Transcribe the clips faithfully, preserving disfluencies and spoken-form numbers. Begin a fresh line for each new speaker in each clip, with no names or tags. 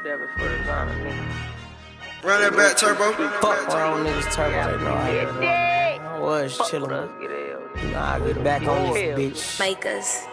Devin for the Zana, nigga.
Run that back, Turbo.
Fuck around niggas, Turbo. They know I was, I was chillin'. Nah, I get back on this bitch.
Makers.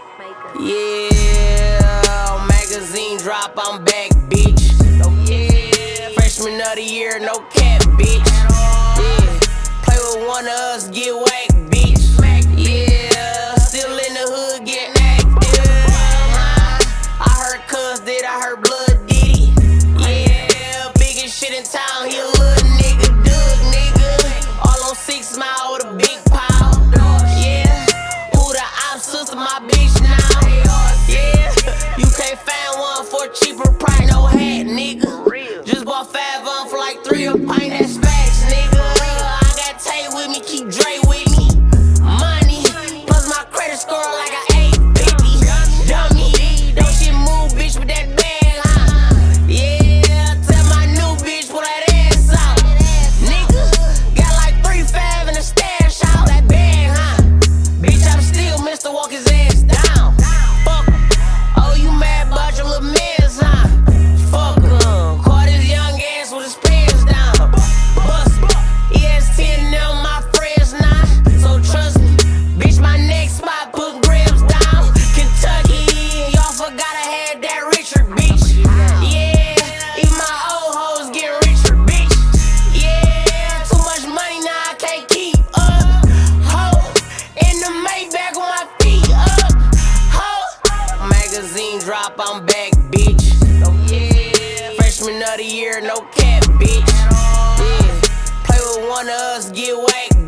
Yeah, magazine drop, I'm back, bitch. Yeah, freshman of the year, no cap, bitch. Yeah, play with one of us, get whacked, bitch. Yeah, still in the hood, get active. I heard cuz did, I heard blood did it. Yeah, biggest shit in town, he a little nigga, Doug nigga. All on six mile with a big pile. Yeah, who the op sister, my bitch now. Yeah, you can't find one for cheaper price, no hat, nigga. Just bought five on for like three a pint, that's facts, nigga. I got Tay with me, keep Dre with me. Money, plus my credit score like an eight fifty. Dummy, don't shit move, bitch, with that bag, huh? Yeah, tell my new bitch, pull that ass out. Nigga, got like three five in the stash out, that bag, huh? Bitch, I'm still Mister Walk his ass down. Fuck em. Oh, you mad about your little mans, huh? Fuck em. Caught his young ass with his pants down. Bust E S ten and them my friends now. So trust me, bitch, my next spot put grams down. Kentucky, y'all forgot I had that Richard, bitch. Yeah, even my old hoes get richer, bitch. Yeah, too much money now I can't keep up. Ho, in the Maybach with my feet up. Ho, magazine drop, I'm back, bitch. Yeah, freshman of the year, no cap, bitch. Yeah, play with one of us, get whacked.